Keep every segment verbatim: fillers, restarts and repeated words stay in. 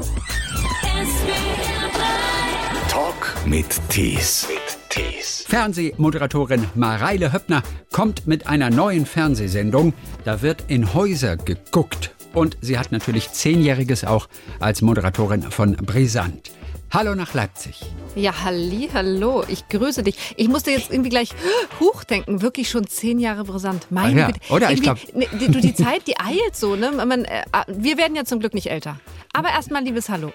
Talk mit Tees. Tees. Fernsehmoderatorin Mareile Höppner kommt mit einer neuen Fernsehsendung. Da wird in Häuser geguckt. Und sie hat natürlich Zehnjähriges auch als Moderatorin von Brisant. Hallo nach Leipzig. Ja, halli, hallo, ich grüße dich. Ich musste jetzt irgendwie gleich huch denken, wirklich schon zehn Jahre Brisant. Meine ja, Güte. Oder? Ich glaub... ne, die, du, die Zeit, die eilt so, ne? Man, äh, wir werden ja zum Glück nicht älter. Aber erstmal liebes Hallo.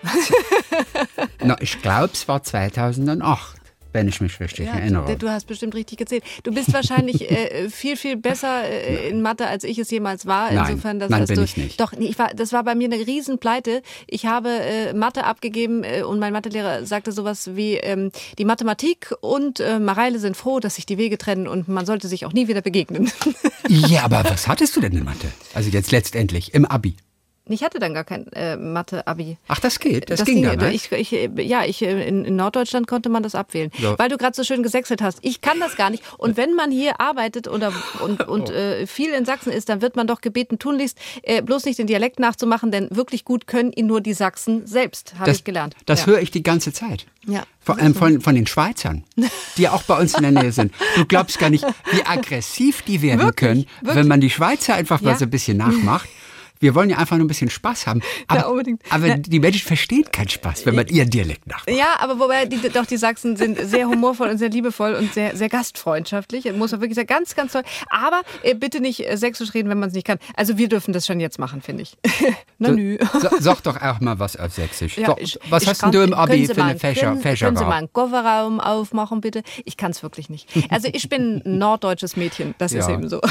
Na, ich glaube, es war zweitausendacht. Wenn ich mich richtig ja, erinnere. Du, du hast bestimmt richtig gezählt. Du bist wahrscheinlich äh, viel, viel besser äh, in Mathe, als ich es jemals war. Insofern, nein, dass, nein dass bin du, ich nicht. Doch, nee, ich war, das war bei mir eine Riesenpleite. Ich habe äh, Mathe abgegeben äh, und mein Mathelehrer sagte sowas wie, ähm, die Mathematik und äh, Mareile sind froh, dass sich die Wege trennen und man sollte sich auch nie wieder begegnen. Ja, aber was hattest du denn in Mathe? Also jetzt letztendlich im Abi. Ich hatte dann gar kein äh, Mathe-Abi. Ach, das geht? Das, das ging, ging dann, ne? ich, ich, Ja, ich, in, in Norddeutschland konnte man das abwählen. So. Weil du gerade so schön gesächselt hast. Ich kann das gar nicht. Und wenn man hier arbeitet oder, und, und oh. äh, viel in Sachsen ist, dann wird man doch gebeten, tunlichst äh, bloß nicht den Dialekt nachzumachen, denn wirklich gut können ihn nur die Sachsen selbst, habe ich gelernt. Das ja. höre ich die ganze Zeit. Ja. Vor allem von, von den Schweizern, die ja auch bei uns in der Nähe sind. Du glaubst gar nicht, wie aggressiv die werden wirklich, können, wirklich? Wenn man die Schweizer einfach ja. mal so ein bisschen nachmacht. Wir wollen ja einfach nur ein bisschen Spaß haben. Aber, ja, unbedingt. aber ja. die Menschen verstehen keinen Spaß, wenn man ihren Dialekt nachmacht. Ja, aber wobei die, doch die Sachsen sind sehr humorvoll und sehr liebevoll und sehr, sehr gastfreundschaftlich. Muss man wirklich sagen, ganz, ganz toll. Aber äh, bitte nicht äh, sächsisch reden, wenn man es nicht kann. Also wir dürfen das schon jetzt machen, finde ich. Na so, nü. So, sag doch auch mal was auf Sächsisch. Ja, so, ich, was ich hast kann, denn du im Abi für eine Fächer? Können, Fächer können Sie mal einen Kofferraum aufmachen, bitte? Ich kann es wirklich nicht. Also ich bin ein norddeutsches Mädchen, das ja. ist eben so.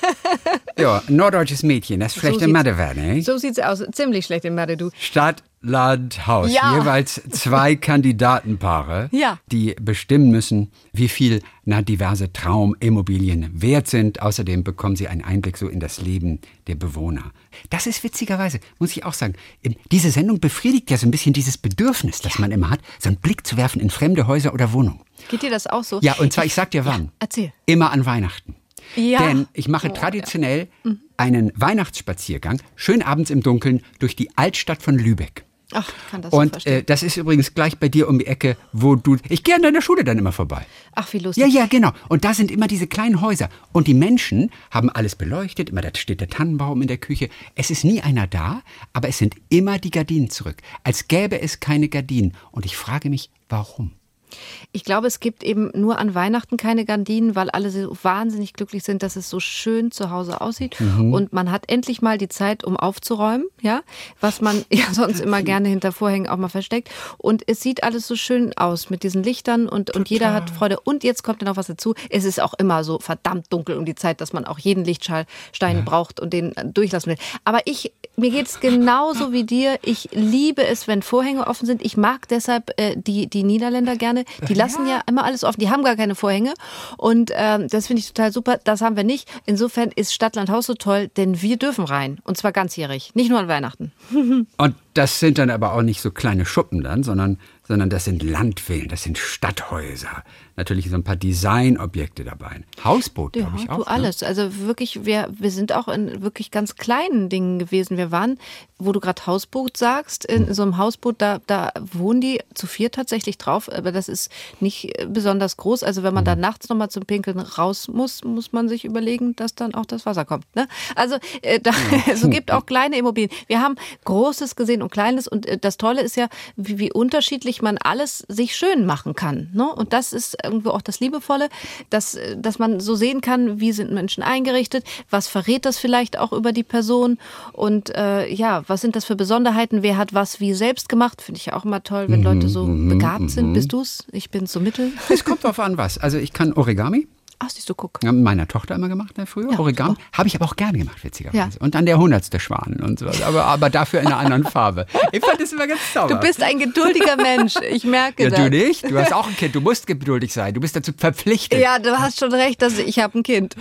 Ja, ein norddeutsches Mädchen, das ist schlecht so in Mathe werden, ne? So sieht's aus, ziemlich schlecht in Mathe, du. Stadt, Land, Haus. Ja. Jeweils zwei Kandidatenpaare, ja. die bestimmen müssen, wie viel na, diverse Traumimmobilien wert sind. Außerdem bekommen sie einen Einblick so in das Leben der Bewohner. Das ist witzigerweise, muss ich auch sagen, diese Sendung befriedigt ja so ein bisschen dieses Bedürfnis, das ja. man immer hat, so einen Blick zu werfen in fremde Häuser oder Wohnungen. Geht dir das auch so? Ja, und zwar, ich sag dir wann. Ja, erzähl. Immer an Weihnachten. Ja. Denn ich mache traditionell oh, ja. einen Weihnachtsspaziergang, schön abends im Dunkeln, durch die Altstadt von Lübeck. Ach, ich kann das Und so verstehen. äh, das ist übrigens gleich bei dir um die Ecke, wo du... Ich gehe an deiner Schule dann immer vorbei. Ach, wie lustig. Ja, ja, genau. Und da sind immer diese kleinen Häuser. Und die Menschen haben alles beleuchtet. Immer da steht der Tannenbaum in der Küche. Es ist nie einer da, aber es sind immer die Gardinen zurück. Als gäbe es keine Gardinen. Und ich frage mich, warum? Ich glaube, es gibt eben nur an Weihnachten keine Gardinen, weil alle so wahnsinnig glücklich sind, dass es so schön zu Hause aussieht. Mhm. Und man hat endlich mal die Zeit, um aufzuräumen, ja, was man ja sonst immer gerne hinter Vorhängen auch mal versteckt. Und es sieht alles so schön aus mit diesen Lichtern und, und jeder hat Freude. Und jetzt kommt noch was dazu. Es ist auch immer so verdammt dunkel um die Zeit, dass man auch jeden Lichtstein ja. braucht und den durchlassen will. Aber ich, mir geht es genauso wie dir. Ich liebe es, wenn Vorhänge offen sind. Ich mag deshalb äh, die, die Niederländer gerne. Die lassen ja. ja immer alles offen. Die haben gar keine Vorhänge. Und ähm, das finde ich total super. Das haben wir nicht. Insofern ist Stadtland Haus so toll, denn wir dürfen rein. Und zwar ganzjährig. Nicht nur an Weihnachten. Und das sind dann aber auch nicht so kleine Schuppen dann, sondern, sondern das sind Landvillen, das sind Stadthäuser. Natürlich so ein paar Designobjekte dabei. Hausboot, glaube ja, ich auch. Du alles. Ne? Also wirklich, wir, wir sind auch in wirklich ganz kleinen Dingen gewesen. Wir waren, wo du gerade Hausboot sagst, in so einem Hausboot, da, da wohnen die zu vier tatsächlich drauf. Aber das ist nicht besonders groß. Also wenn man da nachts nochmal zum Pinkeln raus muss, muss man sich überlegen, dass dann auch das Wasser kommt. Ne? Also äh, da, ja. es gibt auch kleine Immobilien. Wir haben Großes gesehen und Kleines. Und äh, das Tolle ist ja, wie, wie unterschiedlich man alles sich schön machen kann. Ne? Und das ist irgendwo auch das Liebevolle, dass, dass man so sehen kann, wie sind Menschen eingerichtet, was verrät das vielleicht auch über die Person und äh, ja, was sind das für Besonderheiten, wer hat was wie selbst gemacht, finde ich ja auch immer toll, wenn Leute so begabt sind. Bist du's? Ich bin so mittel. Es kommt drauf an, was. Also ich kann Origami. Ach, siehst du, guck. Haben meiner Tochter immer gemacht, ne, früher. Ja, Origami. Habe ich aber auch gerne gemacht, witzigerweise. Ja. Und dann der hundertste Schwan und so. Aber, aber dafür in einer anderen Farbe. Ich fand das immer ganz sauber. Du bist ein geduldiger Mensch. Ich merke ja, das. Du nicht? Du hast auch ein Kind. Du musst geduldig sein. Du bist dazu verpflichtet. Ja, du hast schon recht, dass ich habe ein Kind.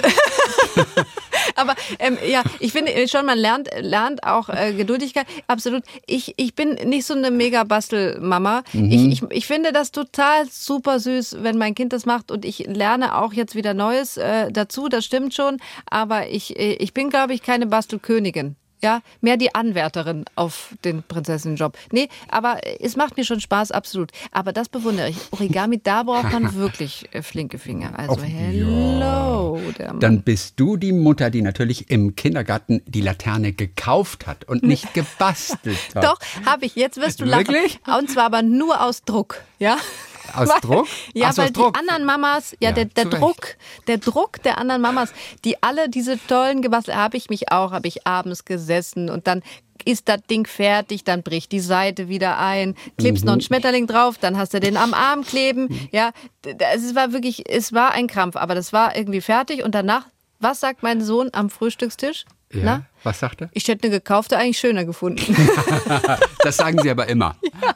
Aber ähm, ja, ich finde schon, man lernt, lernt auch äh, Geduldigkeit. Absolut. Ich, ich bin nicht so eine mega Bastelmama. Mhm. Ich, ich, ich finde das total super süß, wenn mein Kind das macht. Und ich lerne auch jetzt wieder Neues äh, dazu. Das stimmt schon. Aber ich, ich bin, glaube ich, keine Bastelkönigin. Ja, mehr die Anwärterin auf den Prinzessinnenjob. Nee, aber es macht mir schon Spaß, absolut. Aber das bewundere ich. Origami, da braucht man wirklich äh, flinke Finger. Also, Oh, hello. Der Mann. Dann bist du die Mutter, die natürlich im Kindergarten die Laterne gekauft hat und nicht gebastelt hat. Doch, habe ich. Jetzt wirst du lachen. Wirklich? Und zwar aber nur aus Druck. Ja? Aus Weil- Druck? Ja, Ach so, weil aus Druck. die anderen Mamas, ja, Ja, der, der zu Recht. Druck, der Druck der anderen Mamas, die alle diese tollen gebastelt, habe ich mich auch, habe ich abends gesessen und dann ist das Ding fertig, dann bricht die Seite wieder ein, klebst noch einen Schmetterling drauf, dann hast du den am Arm kleben, ja, es war wirklich, es war ein Krampf, aber das war irgendwie fertig und danach, was sagt mein Sohn am Frühstückstisch? Ja, Na? was sagt er? Ich hätte eine gekaufte eigentlich schöner gefunden. Das sagen sie aber immer.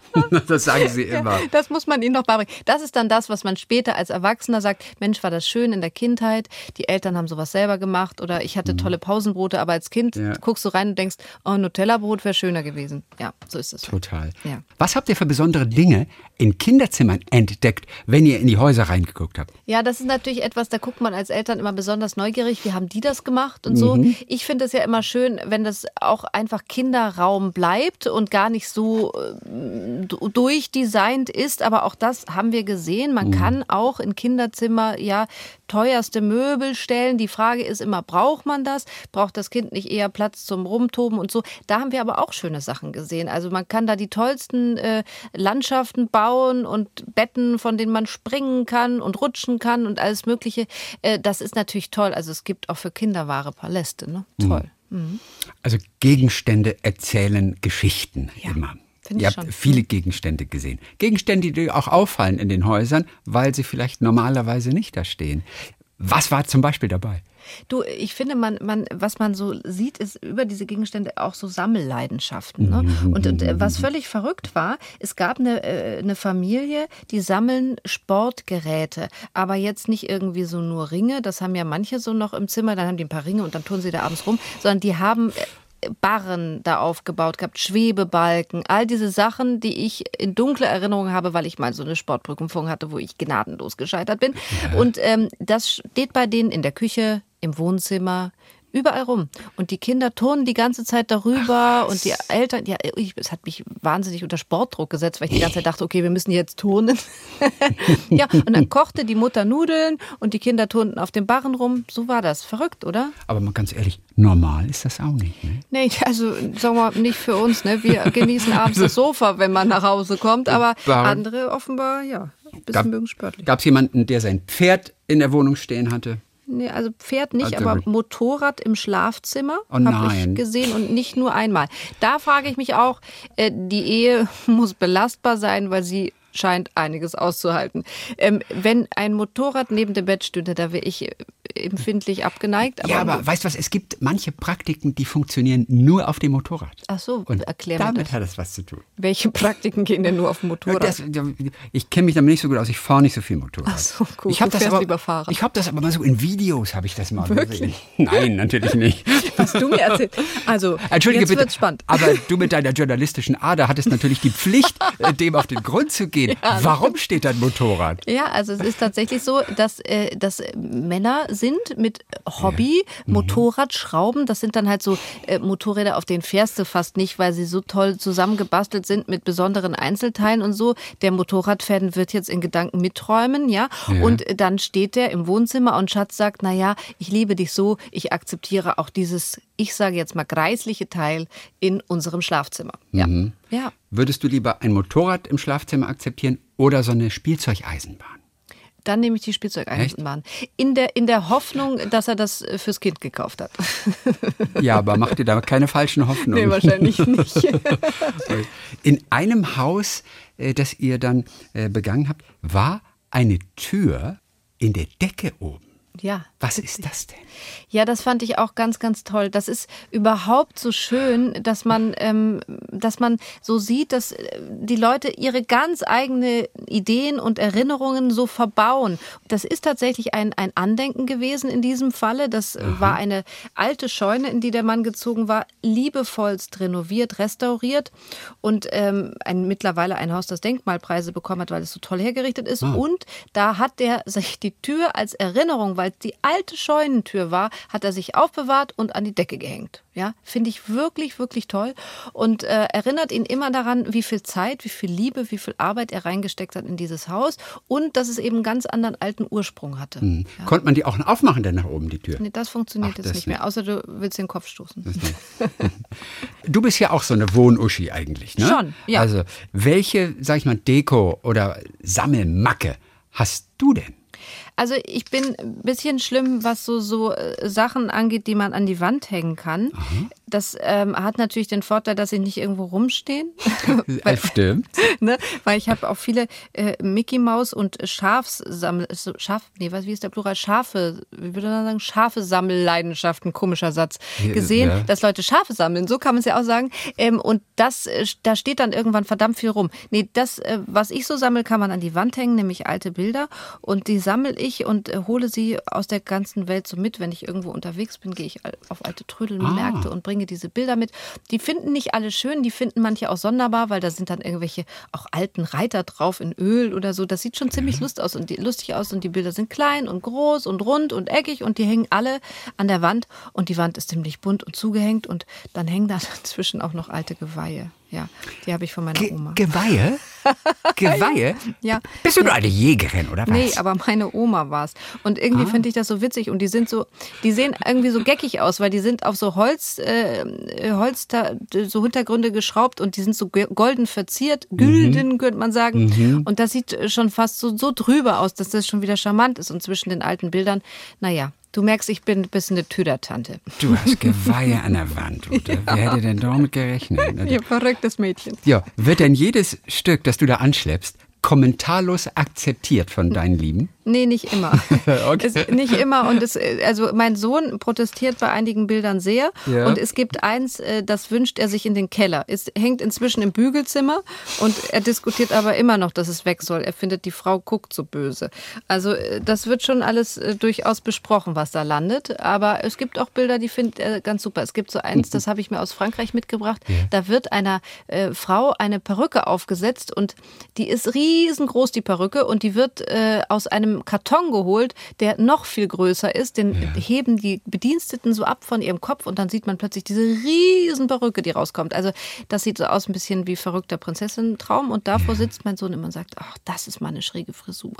Das sagen sie immer. Ja, das muss man ihnen noch beibringen. Das ist dann das, was man später als Erwachsener sagt, Mensch, war das schön in der Kindheit, die Eltern haben sowas selber gemacht oder ich hatte tolle Pausenbrote, aber als Kind Ja. guckst du rein und denkst, oh, Nutella-Brot wäre schöner gewesen. Ja, so ist es. Total. Ja. Was habt ihr für besondere Dinge in Kinderzimmern entdeckt, wenn ihr in die Häuser reingeguckt habt? Ja, das ist natürlich etwas, da guckt man als Eltern immer besonders neugierig, wie haben die das gemacht und so. Ich finde es ja immer schön, wenn das auch einfach Kinderraum bleibt und gar nicht so äh, durchdesignt ist, aber auch das haben wir gesehen. Man kann auch in Kinderzimmer ja teuerste Möbel stellen. Die Frage ist immer, braucht man das? Braucht das Kind nicht eher Platz zum Rumtoben und so? Da haben wir aber auch schöne Sachen gesehen. Also man kann da die tollsten äh, Landschaften bauen und Betten, von denen man springen kann und rutschen kann und alles Mögliche. Äh, das ist natürlich toll. Also es gibt auch für Kinder wahre Paläste. Ne? Toll. Mhm. Also Gegenstände erzählen Geschichten Ja, immer. finde Ihr ich habt schon. viele Gegenstände gesehen. Gegenstände, die auch auffallen in den Häusern, weil sie vielleicht normalerweise nicht da stehen. Was war zum Beispiel dabei? Du, ich finde, man, man, was man so sieht, ist über diese Gegenstände auch so Sammelleidenschaften. Ne? Und, und äh, was völlig verrückt war, es gab eine, äh, eine Familie, die sammeln Sportgeräte, aber jetzt nicht irgendwie so nur Ringe, das haben ja manche so noch im Zimmer, dann haben die ein paar Ringe und dann turnen sie da abends rum, sondern die haben äh, Barren da aufgebaut gehabt, Schwebebalken, all diese Sachen, die ich in dunkler Erinnerung habe, weil ich mal so eine Sportprüfung hatte, wo ich gnadenlos gescheitert bin. Ja. Und ähm, das steht bei denen in der Küche, im Wohnzimmer, überall rum. Und die Kinder turnen die ganze Zeit darüber. Ach, und die Eltern, ja, ich, es hat mich wahnsinnig unter Sportdruck gesetzt, weil ich die ganze Zeit dachte, okay, wir müssen jetzt turnen. Ja, und dann kochte die Mutter Nudeln und die Kinder turnten auf dem Barren rum. So war das. Verrückt, oder? Aber mal ganz ehrlich, normal ist das auch nicht, ne? Nee, also sagen wir mal, nicht für uns. Ne? Wir genießen abends das Sofa, wenn man nach Hause kommt. Aber Barren. Andere offenbar, ja, ein bisschen mögen sportlich. Gab es jemanden, der sein Pferd in der Wohnung stehen hatte? Nee, also Pferd nicht, Also aber wirklich. Motorrad im Schlafzimmer Oh habe nein. ich gesehen und nicht nur einmal. Da frage ich mich auch, äh, die Ehe muss belastbar sein, weil sie scheint einiges auszuhalten. Ähm, wenn ein Motorrad neben dem Bett stünde, da wäre ich äh, empfindlich abgeneigt. Aber Ja, aber weißt du was, es gibt manche Praktiken, die funktionieren nur auf dem Motorrad. Ach so, Und erklär mir damit das. hat es was zu tun. Welche Praktiken gehen denn nur auf dem Motorrad? Das, ich kenne mich damit nicht so gut aus, ich fahre nicht so viel Motorrad. Ach so, gut, Ich habe du das fährst aber, lieber Fahrrad. ich habe das aber mal so in Videos, habe ich das mal Wirklich? gesehen. Nein, natürlich nicht. Was du mir erzählst. Also, Entschuldige jetzt bitte, wird's spannend. aber du mit deiner journalistischen Ader hattest natürlich die Pflicht, äh, dem auf den Grund zu gehen. Warum steht dein Motorrad? Ja, also es ist tatsächlich so, dass, äh, dass Männer sind mit Hobby, Motorradschrauben, das sind dann halt so äh, Motorräder, auf denen fährst du fast nicht, weil sie so toll zusammengebastelt sind mit besonderen Einzelteilen und so. Der Motorradfan wird jetzt in Gedanken miträumen, ja? Ja. Und dann steht der im Wohnzimmer und Schatz sagt, naja, ich liebe dich so, ich akzeptiere auch dieses, ich sage jetzt mal, greisliche Teil in unserem Schlafzimmer. Ja. Mhm. Ja. Würdest du lieber ein Motorrad im Schlafzimmer akzeptieren oder so eine Spielzeugeisenbahn? Dann nehme ich die Spielzeugeisenbahn. In der, in der Hoffnung, dass er das fürs Kind gekauft hat. Ja, aber mach dir da keine falschen Hoffnungen. Nee, wahrscheinlich nicht. In einem Haus, äh, das ihr dann äh, begangen habt, war eine Tür in der Decke oben. Ja. Was ist das denn? Ja, das fand ich auch ganz, ganz toll. Das ist überhaupt so schön, dass man, ähm, dass man so sieht, dass die Leute ihre ganz eigene Ideen und Erinnerungen so verbauen. Das ist tatsächlich ein, ein Andenken gewesen in diesem Falle. Das Aha. war eine alte Scheune, in die der Mann gezogen war, liebevollst renoviert, restauriert und ähm, ein, mittlerweile ein Haus, das Denkmalpreise bekommen hat, weil es so toll hergerichtet ist. Ah. Und da hat der sich die Tür als Erinnerung, weil weil es die alte Scheunentür war, hat er sich aufbewahrt und an die Decke gehängt. Ja, finde ich wirklich, wirklich toll und äh, erinnert ihn immer daran, wie viel Zeit, wie viel Liebe, wie viel Arbeit er reingesteckt hat in dieses Haus und dass es eben einen ganz anderen alten Ursprung hatte. Mhm. Ja. Konnte man die auch aufmachen, denn nach oben, die Tür? Nee, das funktioniert Ach, jetzt das nicht mehr, nicht. außer du willst den Kopf stoßen. Du bist ja auch so eine Wohnuschi eigentlich, ne? Schon, ja. Also, welche, sag ich mal, Deko oder Sammelmacke hast du denn? Also ich bin ein bisschen schlimm, was so, so äh, Sachen angeht, die man an die Wand hängen kann. Aha. Das ähm, hat natürlich den Vorteil, dass sie nicht irgendwo rumstehen. weil, Stimmt. ne? Weil ich habe auch viele äh, Mickey Maus und Schafsammel, Schaf, nee, was, wie ist der Plural? Schafe, wie würde man sagen? Schafe Sammelleidenschaften, komischer Satz, gesehen, ja. dass Leute Schafe sammeln. So kann man es ja auch sagen. Ähm, und das, äh, da steht dann irgendwann verdammt viel rum. Nee, das, äh, was ich so sammle, kann man an die Wand hängen, nämlich alte Bilder. Und die sammle ich und äh, hole sie aus der ganzen Welt so mit. Wenn ich irgendwo unterwegs bin, gehe ich auf alte Trödelmärkte ah. und bringe diese Bilder mit. Die finden nicht alle schön, die finden manche auch sonderbar, weil da sind dann irgendwelche auch alten Reiter drauf in Öl oder so. Das sieht schon ziemlich lust aus und die, lustig aus und die Bilder sind klein und groß und rund und eckig und die hängen alle an der Wand und die Wand ist ziemlich bunt und zugehängt und dann hängen da dazwischen auch noch alte Geweihe. Ja, die habe ich von meiner Ge- Oma. Geweihe? Geweihe? Ja. Bist du nur eine Jägerin, oder was? Nee, aber meine Oma war es. Und irgendwie ah. finde ich das so witzig. Und die sind so, die sehen irgendwie so geckig aus, weil die sind auf so Holz, äh, Holz, so Hintergründe geschraubt und die sind so golden verziert, gülden, mhm. könnte man sagen. Mhm. Und das sieht schon fast so, so drüber aus, dass das schon wieder charmant ist. Und zwischen den alten Bildern, naja. Du merkst, ich bin ein bisschen eine Tüdertante. Du hast Geweihe an der Wand, oder? Ja. Wer hätte denn damit gerechnet? Ihr verrücktes Mädchen. Ja, wird denn jedes Stück, das du da anschleppst, kommentarlos akzeptiert von deinen Lieben? Nee, nicht immer. Okay. Es, nicht immer. Und es, also mein Sohn protestiert bei einigen Bildern sehr. Ja. Und es gibt eins, das wünscht er sich in den Keller. Es hängt inzwischen im Bügelzimmer und er diskutiert aber immer noch, dass es weg soll. Er findet, die Frau guckt so böse. Also das wird schon alles durchaus besprochen, was da landet. Aber es gibt auch Bilder, die findet er ganz super. Es gibt so eins, das habe ich mir aus Frankreich mitgebracht. Ja. Da wird einer äh, Frau eine Perücke aufgesetzt und die ist riesengroß, die Perücke. Und die wird äh, aus einem Karton geholt, der noch viel größer ist. Den ja. heben die Bediensteten so ab von ihrem Kopf und dann sieht man plötzlich diese riesen Perücke, die rauskommt. Also das sieht so aus ein bisschen wie verrückter Prinzessin-Traum und davor ja. sitzt mein Sohn immer und sagt, ach, das ist mal eine schräge Frisur.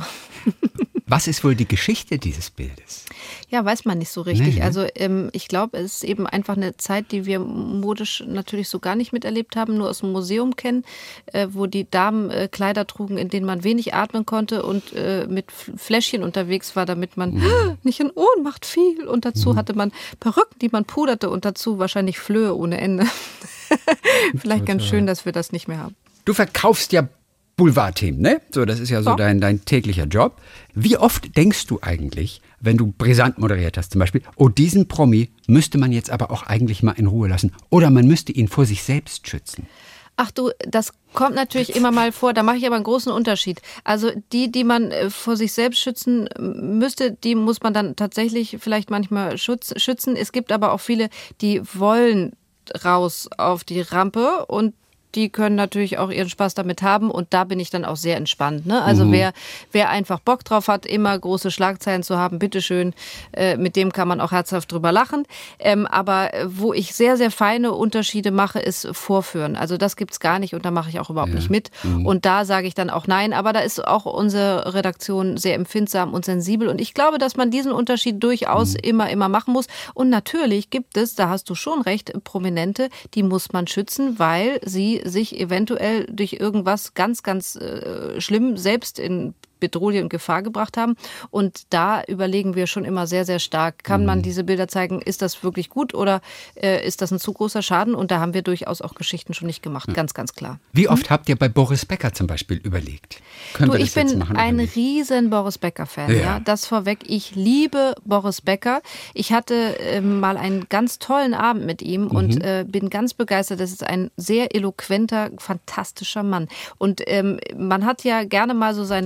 Was ist wohl die Geschichte dieses Bildes? Ja, weiß man nicht so richtig. Nee. Also ähm, ich glaube, es ist eben einfach eine Zeit, die wir modisch natürlich so gar nicht miterlebt haben, nur aus dem Museum kennen, äh, wo die Damen äh, Kleider trugen, in denen man wenig atmen konnte und äh, mit Fläschchen unterwegs war, damit man mhm. nicht in Ohnmacht fiel. Und dazu mhm. hatte man Perücken, die man puderte und dazu wahrscheinlich Flöhe ohne Ende. Vielleicht ganz schön, dass wir das nicht mehr haben. Du verkaufst ja Boulevardthemen, ne? So, das ist ja so ja. Dein, dein täglicher Job. Wie oft denkst du eigentlich, wenn du brisant moderiert hast zum Beispiel, oh, diesen Promi müsste man jetzt aber auch eigentlich mal in Ruhe lassen oder man müsste ihn vor sich selbst schützen? Ach du, das kommt natürlich immer mal vor, da mache ich aber einen großen Unterschied. Also die, die man vor sich selbst schützen müsste, die muss man dann tatsächlich vielleicht manchmal schutz, schützen. Es gibt aber auch viele, die wollen raus auf die Rampe und die können natürlich auch ihren Spaß damit haben und da bin ich dann auch sehr entspannt. Ne? Also mhm. wer, wer einfach Bock drauf hat, immer große Schlagzeilen zu haben, bitteschön, äh, mit dem kann man auch herzhaft drüber lachen. Ähm, aber wo ich sehr, sehr feine Unterschiede mache, ist Vorführen. Also das gibt's gar nicht und da mache ich auch überhaupt ja. nicht mit. Mhm. Und da sage ich dann auch nein. Aber da ist auch unsere Redaktion sehr empfindsam und sensibel und ich glaube, dass man diesen Unterschied durchaus mhm. immer, immer machen muss. Und natürlich gibt es, da hast du schon recht, Prominente, die muss man schützen, weil sie sich eventuell durch irgendwas ganz, ganz äh, schlimm selbst in Bedrohung und Gefahr gebracht haben. Und da überlegen wir schon immer sehr, sehr stark, kann man diese Bilder zeigen, ist das wirklich gut oder äh, ist das ein zu großer Schaden? Und da haben wir durchaus auch Geschichten schon nicht gemacht, ganz, ganz klar. Wie oft habt ihr bei Boris Becker zum Beispiel überlegt? Können du, wir das ich bin jetzt machen, ein riesen Boris Becker-Fan. Ja. Ja, das vorweg, ich liebe Boris Becker. Ich hatte äh, mal einen ganz tollen Abend mit ihm mhm. und äh, bin ganz begeistert. Das ist ein sehr eloquenter, fantastischer Mann. Und ähm, man hat ja gerne mal so seine Vorurteile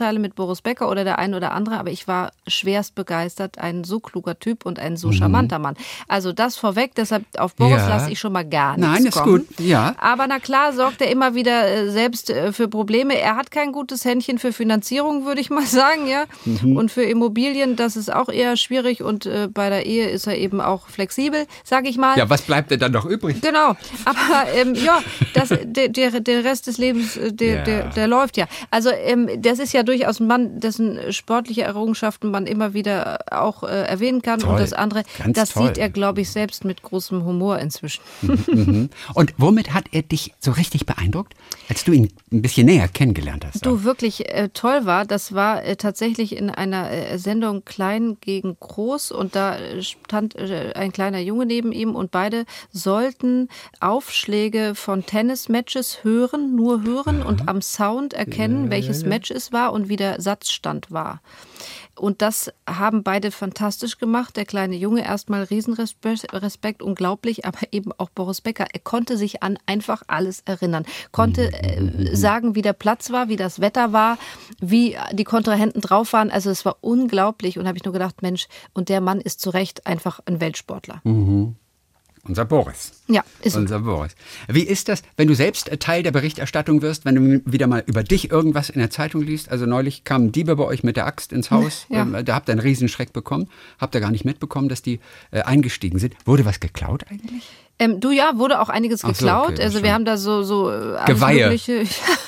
Vorurteile mit Boris Becker oder der ein oder andere, aber ich war schwerst begeistert. Ein so kluger Typ und ein so charmanter Mann. Also das vorweg, deshalb auf Boris Ja. lasse ich schon mal gar nichts Nein, ist kommen. gut, ja. Aber na klar, sorgt er immer wieder äh, selbst äh, für Probleme. Er hat kein gutes Händchen für Finanzierung, würde ich mal sagen, ja. Mhm. Und für Immobilien, das ist auch eher schwierig. Und äh, bei der Ehe ist er eben auch flexibel, sage ich mal. Ja, was bleibt denn dann noch übrig? Genau, aber ähm, ja, das, der, der, der Rest des Lebens, äh, der, Ja. der, der läuft ja. Also ähm, das ist ja durchaus ein Mann, dessen sportliche Errungenschaften man immer wieder auch äh, erwähnen kann. Toll. Und das andere, Ganz das toll. sieht er, glaube ich, selbst mit großem Humor inzwischen. Mhm. Und womit hat er dich so richtig beeindruckt, als du ihn ein bisschen näher kennengelernt hast? Du, wirklich äh, toll war, das war äh, tatsächlich in einer äh, Sendung Klein gegen Groß und da äh, stand äh, ein kleiner Junge neben ihm und beide sollten Aufschläge von Tennismatches hören, nur hören Aha. und am Sound erkennen, Ja, welches ja, ja. Match es war und wie der Satzstand war. Und das haben beide fantastisch gemacht. Der kleine Junge erstmal Riesenrespekt, Respekt, unglaublich, aber eben auch Boris Becker. Er konnte sich an einfach alles erinnern. Konnte äh, sagen, wie der Platz war, wie das Wetter war, wie die Kontrahenten drauf waren. Also es war unglaublich. Und habe ich nur gedacht, Mensch, und der Mann ist zu Recht einfach ein Weltsportler. Mhm. Unser Boris. Ja, ist Unser Boris. Wie ist das, wenn du selbst Teil der Berichterstattung wirst, wenn du wieder mal über dich irgendwas in der Zeitung liest? Also neulich kamen Diebe bei euch mit der Axt ins Haus. Ja. Ähm, da habt ihr einen Riesenschreck bekommen. Habt ihr gar nicht mitbekommen, dass die äh, eingestiegen sind. Wurde was geklaut eigentlich? Ähm, du, ja, wurde auch einiges Ach so, geklaut. okay, also schon. wir haben da so, so äh, alles Geweihe. Mögliche.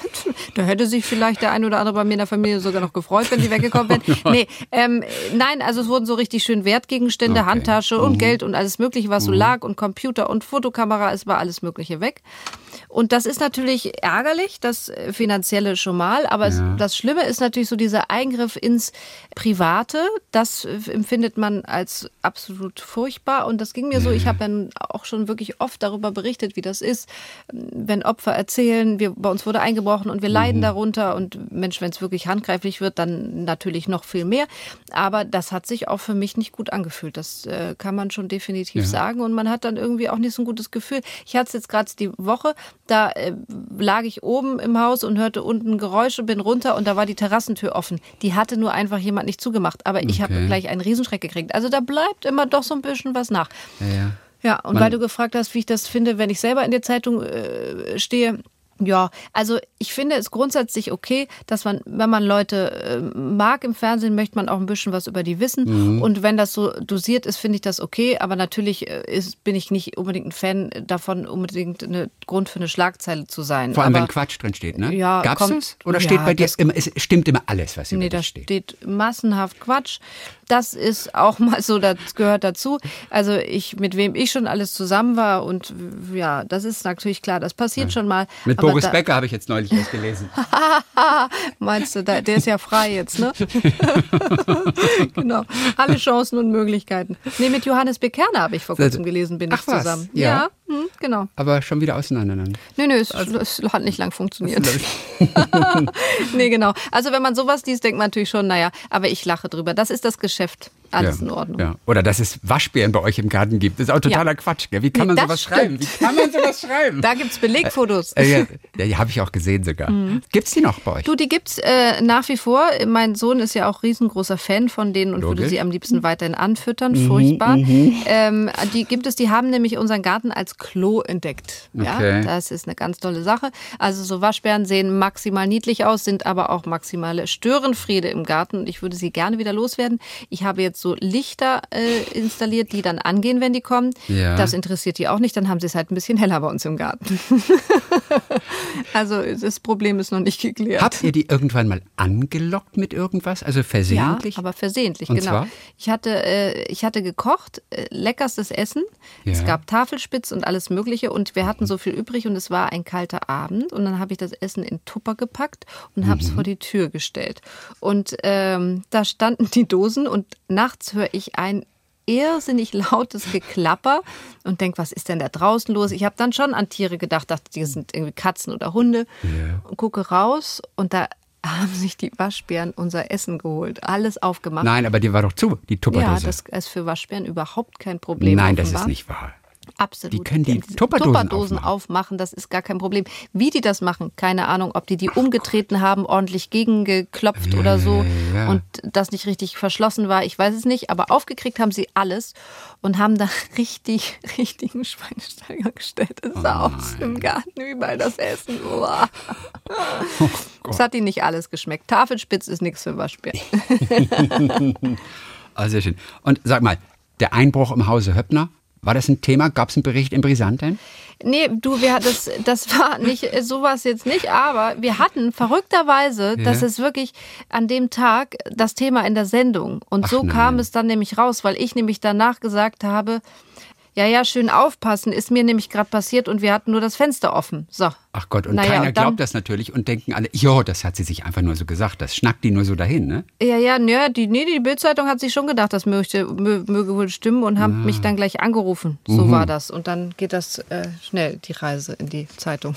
Da hätte sich vielleicht der ein oder andere bei mir in der Familie sogar noch gefreut, wenn die weggekommen wären. Nee, ähm, nein, also es wurden so richtig schön Wertgegenstände, Okay. Handtasche und Mhm. Geld und alles Mögliche, was so lag und Computer und Fotokamera, es war alles Mögliche weg. Und das ist natürlich ärgerlich, das Finanzielle schon mal, aber es, Ja. das Schlimme ist natürlich so dieser Eingriff ins Private, das äh, empfindet man als absolut furchtbar und das ging mir so, ich habe dann auch schon wirklich oft darüber berichtet, wie das ist, wenn Opfer erzählen, wir, bei uns wurde eingebrochen und wir leiden darunter und Mensch, wenn es wirklich handgreiflich wird, dann natürlich noch viel mehr, aber das hat sich auch für mich nicht gut angefühlt, das äh, kann man schon definitiv Ja. sagen und man hat dann irgendwie auch nicht so ein gutes Gefühl. Ich hatte es jetzt gerade die Woche, da äh, lag ich oben im Haus und hörte unten Geräusche, bin runter und da war die Terrassentür offen. Die hatte nur einfach jemand nicht zugemacht, aber ich habe Okay. gleich einen Riesenschreck gekriegt. Also da bleibt immer doch so ein bisschen was nach. Ja, ja. Ja, und Man- weil du gefragt hast, wie ich das finde, wenn ich selber in der Zeitung äh, stehe. Ja, also ich finde es grundsätzlich okay, dass man, wenn man Leute äh, mag im Fernsehen, möchte man auch ein bisschen was über die wissen. Mhm. Und wenn das so dosiert ist, finde ich das okay. Aber natürlich äh, ist, bin ich nicht unbedingt ein Fan davon, unbedingt ein Grund für eine Schlagzeile zu sein. Vor allem, Aber wenn Quatsch drin steht, ne? Ja, Gab's kommt- das? Oder ja, steht bei dir das- immer, es stimmt immer alles, was über Nee, da dich steht? steht massenhaft Quatsch. Das ist auch mal so, das gehört dazu. Also ich, mit wem ich schon alles zusammen war und ja, das ist natürlich klar, das passiert schon mal. Mit Aber Boris da, Becker habe ich jetzt neulich erst gelesen. Meinst du, da, der ist ja frei jetzt, ne? Genau, alle Chancen und Möglichkeiten. Nee, mit Johannes Bekerner habe ich vor kurzem gelesen, bin Ach ich was, zusammen. ja. Ja, hm, genau. Aber schon wieder auseinander dann. Nee, nee, es, es hat nicht lang funktioniert. Nee, genau. Also wenn man sowas liest, denkt man natürlich schon, naja, aber ich lache drüber. Das ist das Geschäft. Alles ja. in Ordnung. Ja. Oder dass es Waschbären bei euch im Garten gibt. Das ist auch totaler Ja. Quatsch. Gell? Wie kann Nee, man das sowas stimmt. schreiben? Wie kann man sowas schreiben? Da gibt's Belegfotos. Äh, ja, ja, die habe ich auch gesehen sogar. Gibt's die noch bei euch? Du, die gibt's äh, nach wie vor. Mein Sohn ist ja auch riesengroßer Fan von denen und Logisch. würde sie am liebsten weiterhin anfüttern. Furchtbar. Ähm, die gibt es, die haben nämlich unseren Garten als Klo entdeckt. Ja, Okay. das ist eine ganz tolle Sache. Also so Waschbären sehen maximal niedlich aus, sind aber auch maximale Störenfriede im Garten und ich würde sie gerne wieder loswerden. Ich habe jetzt so Lichter äh, installiert, die dann angehen, wenn die kommen. Ja. Das interessiert die auch nicht, dann haben sie es halt ein bisschen heller bei uns im Garten. Also das Problem ist noch nicht geklärt. Habt ihr die irgendwann mal angelockt mit irgendwas? Also versehentlich? Ja, aber versehentlich, Und genau. zwar? Ich hatte, äh, ich hatte gekocht, äh, leckerstes Essen. Ja. Es gab Tafelspitz und alles Mögliche und wir hatten so viel übrig und es war ein kalter Abend und dann habe ich das Essen in Tupper gepackt und habe es vor die Tür gestellt. Und ähm, da standen die Dosen und nachts höre ich ein irrsinnig lautes Geklapper und denke, was ist denn da draußen los? Ich habe dann schon an Tiere gedacht, dachte, die sind irgendwie Katzen oder Hunde Ja. und gucke raus und da haben sich die Waschbären unser Essen geholt, alles aufgemacht. Nein, aber die war doch zu, die ja, Tupperdose. das ist für Waschbären überhaupt kein Problem. Nein, das offenbar. ist nicht wahr. Absolut. Die können die Diese Tupperdosen, Tupperdosen aufmachen. aufmachen, das ist gar kein Problem. Wie die das machen, keine Ahnung, ob die die umgetreten haben, ordentlich gegengeklopft Ja, oder so ja, ja. und das nicht richtig verschlossen war, ich weiß es nicht, aber aufgekriegt haben sie alles und haben da richtig, richtigen Schweinesteiger gestellt. Das sah Oh aus nein. im Garten überall das Essen. Uah. Oh Es hat ihnen nicht alles geschmeckt. Tafelspitz ist nichts für Waschbär. Ah, sehr schön. Und sag mal, der Einbruch im Hause Höppner, war das ein Thema? Gab es einen Bericht im Brisanten? Nee, du, wir, das, das war nicht, sowas jetzt nicht, aber wir hatten verrückterweise, Ja. das ist wirklich an dem Tag das Thema in der Sendung. Und Ach so nein. kam es dann nämlich raus, weil ich nämlich danach gesagt habe, ja, ja, schön aufpassen, ist mir nämlich gerade passiert und wir hatten nur das Fenster offen. So. Ach Gott, und Naja, keiner und dann- glaubt das natürlich und denken alle, jo, das hat sie sich einfach nur so gesagt, das schnackt die nur so dahin, ne? Ja, ja, nö, die, nee, die Bildzeitung hat sich schon gedacht, das möchte, mö, möge wohl stimmen und haben mich dann gleich angerufen. So Mhm. war das. Und dann geht das äh, schnell, die Reise in die Zeitung.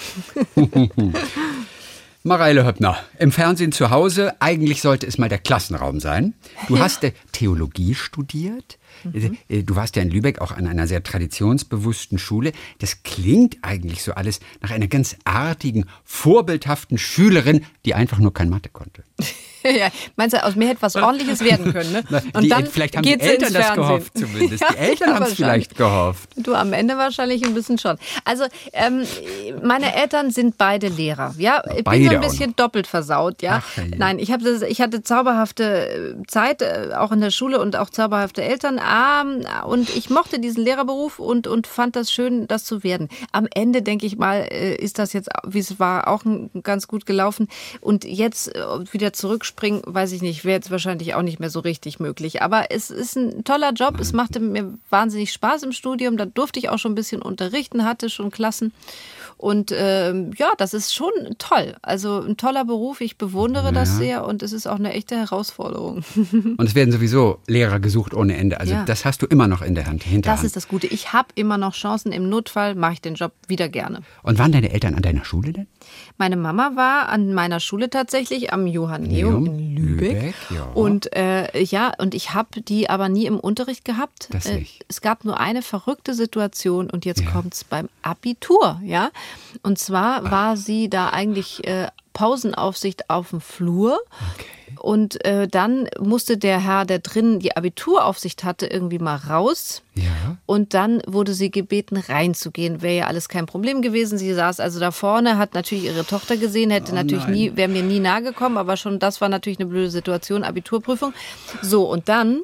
Mareile Höppner, im Fernsehen zu Hause, eigentlich sollte es mal der Klassenraum sein. Du hast äh, Theologie studiert. Mhm. Äh, Du warst ja in Lübeck auch an einer sehr traditionsbewussten Schule. Das klingt eigentlich so alles nach einer ganz artigen, vorbildhaften Schülerin, die einfach nur kein Mathe konnte. Ja, meinst du, aus mir hätte was Ordentliches werden können, ne? Na, Und die, dann vielleicht haben die geht's ins Eltern das Fernsehen. gehofft zumindest. Die Ja, Eltern ja, haben es vielleicht gehofft. Du, am Ende wahrscheinlich ein bisschen schon. Also, ähm, meine Eltern sind beide Lehrer. Ja, ich bin Beide so ein auch bisschen doppelt versaut, ja. Ach, herrje. Nein, ich, hab das, ich hatte zauberhafte Zeit, äh, auch in der Schule und auch zauberhafte Eltern. Ähm, und ich mochte diesen Lehrerberuf und, und fand das schön, das zu werden. Am Ende, denke ich mal, äh, ist das jetzt, wie es war, auch ein, ganz gut gelaufen. Und jetzt äh, wieder zurückspringen, weiß ich nicht, wäre jetzt wahrscheinlich auch nicht mehr so richtig möglich. Aber es ist ein toller Job. Es machte mir wahnsinnig Spaß im Studium. Da durfte ich auch schon ein bisschen unterrichten, hatte schon Klassen. Und ähm, ja, das ist schon toll. Also ein toller Beruf. Ich bewundere Ja. das sehr und es ist auch eine echte Herausforderung. Und es werden sowieso Lehrer gesucht ohne Ende. Also Ja. das hast du immer noch in der Hand, Hinterhand. Das ist das Gute. Ich habe immer noch Chancen. Im Notfall mache ich den Job wieder gerne. Und waren deine Eltern an deiner Schule denn? Meine Mama war an meiner Schule tatsächlich am Johanneum Neum, in Lübeck. Lübeck, ja. Und äh, ja, und ich habe die aber nie im Unterricht gehabt. Das Äh, nicht. Es gab nur eine verrückte Situation und jetzt Ja. kommt's beim Abitur, ja. Und zwar war sie da eigentlich äh, Pausenaufsicht auf dem Flur. Okay. Und äh, dann musste der Herr, der drinnen die Abituraufsicht hatte, irgendwie mal raus. Ja. Und dann wurde sie gebeten, reinzugehen. Wäre ja alles kein Problem gewesen. Sie saß also da vorne, hat natürlich ihre Tochter gesehen, hätte Oh natürlich nein. nie, wäre mir nie nahe gekommen, aber schon das war natürlich eine blöde Situation, Abiturprüfung. So, und dann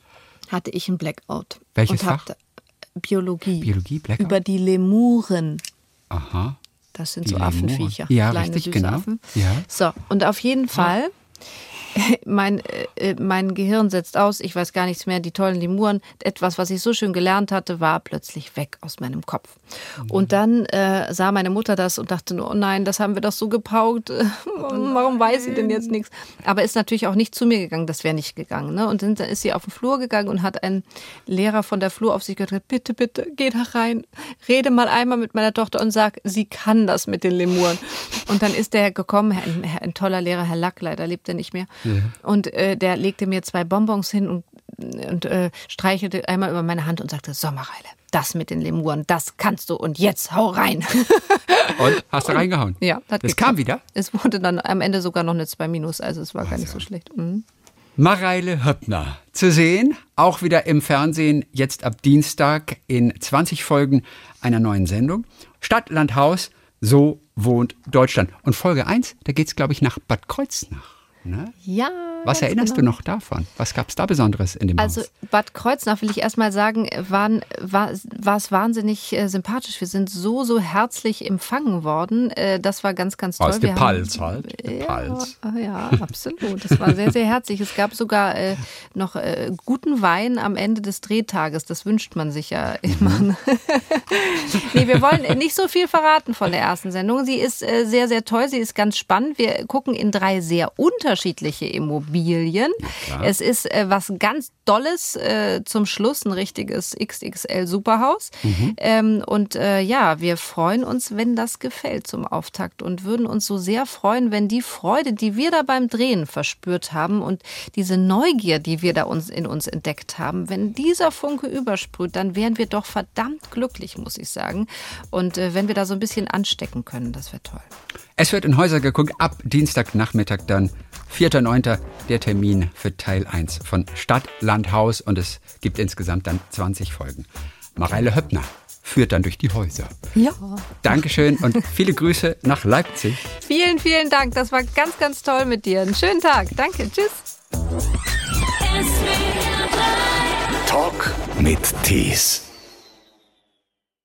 hatte ich einen Blackout. Welches und Fach? hatte Biologie. Biologie, Blackout? Über die Lemuren. Aha. Das sind Die so Lemuren. Affenviecher. Ja, kleine, richtig, süße genau. Affen. Ja. So, und auf jeden Fall, mein, äh, mein Gehirn setzt aus, ich weiß gar nichts mehr, die tollen Lemuren, etwas, was ich so schön gelernt hatte, war plötzlich weg aus meinem Kopf. Und dann äh, sah meine Mutter das und dachte nur, oh nein, das haben wir doch so gepaukt, warum weiß sie denn jetzt nichts? Aber ist natürlich auch nicht zu mir gegangen, das wäre nicht gegangen. Ne? Und dann ist sie auf den Flur gegangen und hat einen Lehrer von der Fluraufsicht gesagt, bitte, bitte, geh da rein, rede mal einmal mit meiner Tochter und sag, sie kann das mit den Lemuren. Und dann ist der gekommen, ein, ein toller Lehrer, Herr Lack, leider lebt er nicht mehr. Ja. Und äh, der legte mir zwei Bonbons hin und, und äh, streichelte einmal über meine Hand und sagte, so Mareile, das mit den Lemuren, das kannst du und jetzt hau rein. Und hast du reingehauen? Ja, Das hat geklappt. kam wieder? Es wurde dann am Ende sogar noch eine zwei Minus, also es war gar nicht so schlecht. Mhm. Mareile Höppner zu sehen, auch wieder im Fernsehen, jetzt ab Dienstag in zwanzig Folgen einer neuen Sendung. Stadt, Land, Haus, so wohnt Deutschland. Und Folge eins, da geht's, glaube ich, nach Bad Kreuznach. Ne? Ja. Was erinnerst genau. du noch davon? Was gab es da Besonderes in dem Also Haus? Bad Kreuznach, will ich erstmal sagen, waren, war, war es wahnsinnig äh, sympathisch. Wir sind so, so herzlich empfangen worden. Äh, das war ganz, ganz toll. Aus der Wir Palz haben, halt. Der ja, Palz. ja, absolut. Das war sehr, sehr herzlich. Es gab sogar äh, noch äh, guten Wein am Ende des Drehtages. Das wünscht man sich ja immer. Nee, wir wollen nicht so viel verraten von der ersten Sendung. Sie ist äh, sehr, sehr toll. Sie ist ganz spannend. Wir gucken in drei sehr unterschiedliche unterschiedliche Immobilien. Es ist äh, was ganz Dolles, äh, zum Schluss ein richtiges X X L-Superhaus. Mhm. Ähm, und äh, ja, wir freuen uns, wenn das gefällt zum Auftakt und würden uns so sehr freuen, wenn die Freude, die wir da beim Drehen verspürt haben und diese Neugier, die wir da uns in uns entdeckt haben, wenn dieser Funke übersprüht, dann wären wir doch verdammt glücklich, muss ich sagen. Und äh, wenn wir da so ein bisschen anstecken können, das wäre toll. Es wird in Häuser geguckt, ab Dienstagnachmittag dann, vierter neunter der Termin für Teil eins von Stadt, Land, Haus. Und es gibt insgesamt dann zwanzig Folgen. Mareile Höppner führt dann durch die Häuser. Ja. Dankeschön und viele Grüße nach Leipzig. Vielen, vielen Dank. Das war ganz, ganz toll mit dir. Einen schönen Tag. Danke. Tschüss. Talk mit Tees.